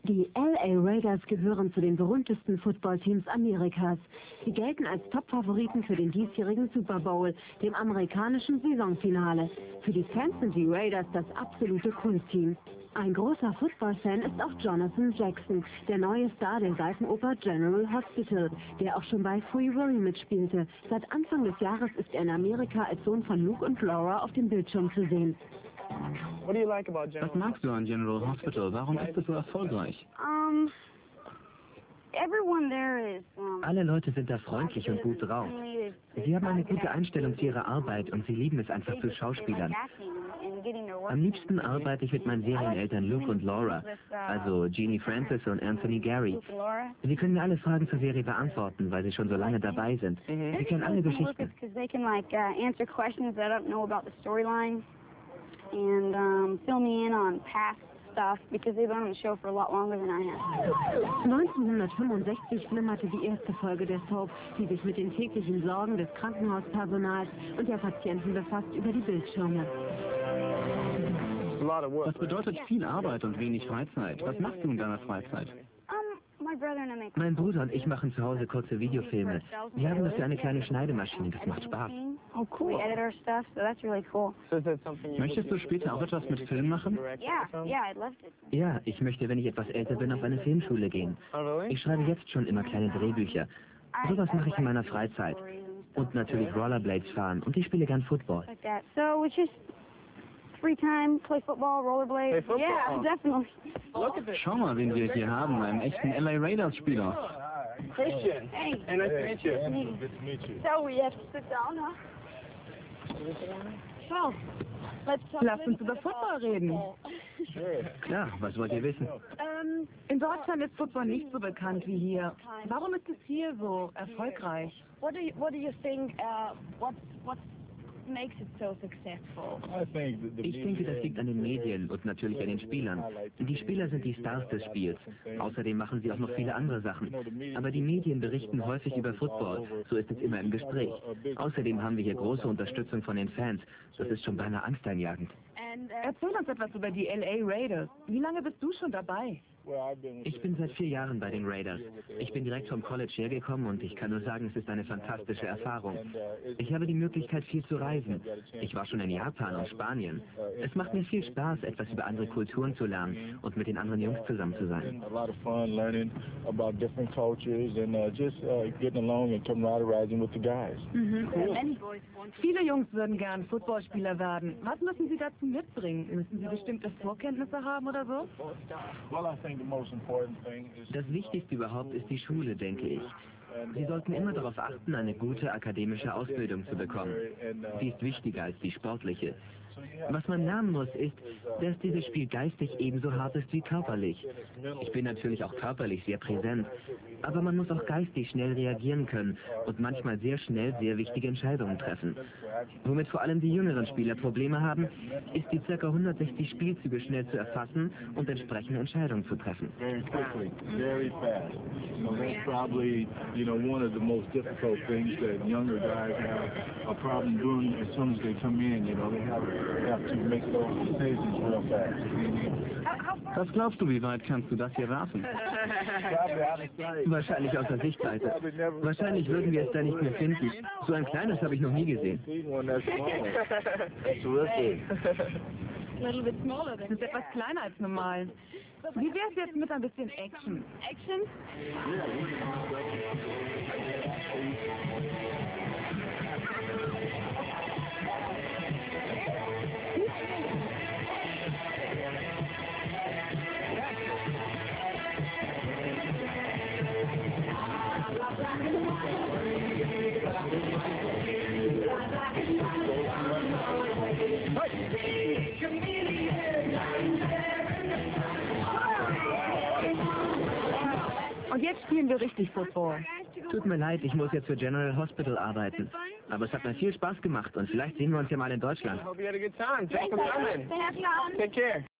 Die LA Raiders gehören zu den berühmtesten Footballteams Amerikas. Sie gelten als Top-Favoriten für den diesjährigen Super Bowl, dem amerikanischen Saisonfinale. Für die Fans sind die Raiders das absolute Kultteam. Ein großer Football-Fan ist auch Jonathan Jackson, der neue Star der Seifenoper General Hospital, der auch schon bei Free Willy mitspielte. Seit Anfang des Jahres ist er in Amerika als Sohn von Luke und Laura auf dem Bildschirm zu sehen. Was magst du an General Hospital? Warum ist es so erfolgreich? Alle Leute sind da freundlich und gut drauf. Sie haben eine gute Einstellung zu ihrer Arbeit und sie lieben es einfach zu schauspielern. Am liebsten arbeite ich mit meinen Serieneltern Luke und Laura, also Jeannie Francis und Anthony Gary. Sie können mir alle Fragen zur Serie beantworten, weil sie schon so lange dabei sind. Sie kennen alle Geschichten. And fill me in on past stuff because they've been on the show for a lot longer than I have. 1965 flimmerte die erste Folge der Soap, die sich mit den täglichen Sorgen des Krankenhauspersonals und der Patienten befasst, über die Bildschirme. Das bedeutet viel Arbeit und wenig Freizeit. Was machst du in deiner Freizeit? Mein Bruder und ich machen zu Hause kurze Videofilme. Wir haben dafür eine kleine Schneidemaschine, das macht Spaß. Oh, cool. We edit our stuff, so that's really cool. Möchtest du später auch etwas mit Film machen? I'd love to. Ja, ich möchte, wenn ich etwas älter bin, auf eine Filmschule gehen. Ich schreibe jetzt schon immer kleine Drehbücher. Sowas mache ich in meiner Freizeit. Und natürlich Rollerblades fahren. Und ich spiele gern Football. Like that. So it's just free time, play football, rollerblades. Yeah, definitely. Schau mal, wen wir hier haben, einen echten LA Raiders Spieler. Christian. Hey. Hey, nice to meet you. Good to meet you. So we have to sit down, huh? So, Lasst uns über Football reden. Klar, was wollt ihr wissen? In Deutschland ist Football nicht so bekannt wie hier. Warum ist es hier so erfolgreich? what do you think? What makes it so successful? Ich denke, das liegt an den Medien und natürlich an den Spielern. Die Spieler sind die Stars des Spiels. Außerdem machen sie auch noch viele andere Sachen. Aber die Medien berichten häufig über Football. So ist es immer im Gespräch. Außerdem haben wir hier große Unterstützung von den Fans. Das ist schon beinahe angsteinjagend. Erzähl uns etwas über die LA Raiders. Wie lange bist du schon dabei? Ich bin seit 4 Jahren bei den Raiders. Ich bin direkt vom College hergekommen und ich kann nur sagen, es ist eine fantastische Erfahrung. Ich habe die Möglichkeit, viel zu reisen. Ich war schon in Japan und Spanien. Es macht mir viel Spaß, etwas über andere Kulturen zu lernen und mit den anderen Jungs zusammen zu sein. Viele Jungs würden gern Footballspieler werden. Was müssen sie dazu mitbringen? Müssen sie bestimmte Vorkenntnisse haben oder so? Das Wichtigste überhaupt ist die Schule, denke ich. Sie sollten immer darauf achten, eine gute akademische Ausbildung zu bekommen. Sie ist wichtiger als die sportliche. Was man lernen muss, ist, dass dieses Spiel geistig ebenso hart ist wie körperlich. Ich bin natürlich auch körperlich sehr präsent, aber man muss auch geistig schnell reagieren können und manchmal sehr schnell sehr wichtige Entscheidungen treffen. Womit vor allem die jüngeren Spieler Probleme haben, ist die ca. 160 Spielzüge schnell zu erfassen und entsprechende Entscheidungen zu treffen. One of the most difficult things that younger guys have a problem doing as soon as they come in. They have to make those decisions real fast. Was glaubst du, wie weit kannst du das hier werfen? Wahrscheinlich aus der Sichtweite. Wahrscheinlich würden wir es da nicht mehr finden. So ein kleines habe ich noch nie gesehen. Das ist etwas kleiner als normal. Wie wäre es jetzt mit ein bisschen Action? Action? Und jetzt spielen wir richtig Football. Tut mir leid, ich muss jetzt für General Hospital arbeiten. Aber es hat mir viel Spaß gemacht und vielleicht sehen wir uns ja mal in Deutschland. Hope you had a good time. Thanks for coming. Take care.